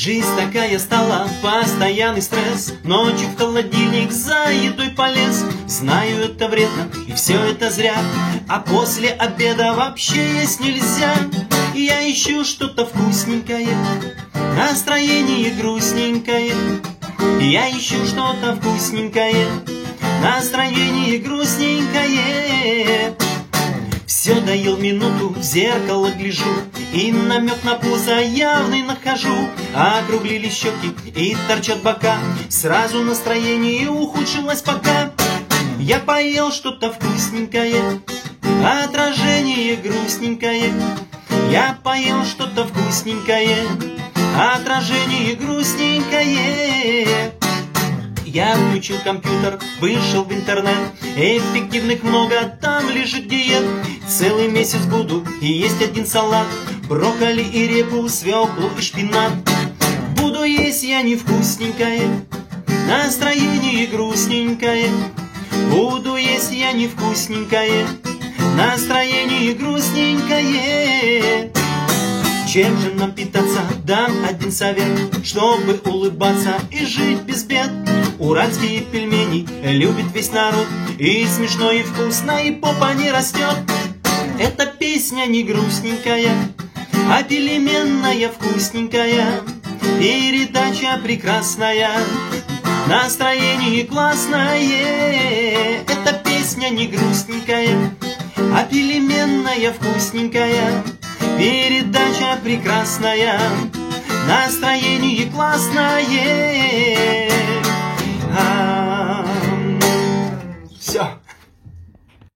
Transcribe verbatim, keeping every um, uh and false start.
Жизнь такая стала, постоянный стресс. Ночью в холодильник за едой полез. Знаю, это вредно, и все это зря. А после обеда вообще есть нельзя. Я ищу что-то вкусненькое, настроение грустненькое. Я ищу что-то вкусненькое, настроение грустненькое. Все доел минуту, в зеркало гляжу, и намек на пузо явный нахожу. Округлились щеки и торчат бока, сразу настроение ухудшилось пока. Я поел что-то вкусненькое, отражение грустненькое. Я поел что-то вкусненькое, отражение грустненькое. Я включил компьютер, вышел в интернет. Эффективных много, там лежит диет. Целый месяц буду и есть один салат: брокколи и репу, свеклу и шпинат. Буду есть я невкусненькое, настроение грустненькое. Буду есть я невкусненькое, настроение грустненькое. Чем же нам питаться? Дам один совет, чтобы улыбаться и жить без бед. Уральские пельмени любит весь народ, и смешно, и вкусно, и попа не растет. Эта песня не грустненькая, а пельменная вкусненькая. Передача прекрасная, настроение классное. Эта песня не грустненькая, а пельменная вкусненькая. Передача прекрасная, настроение классное.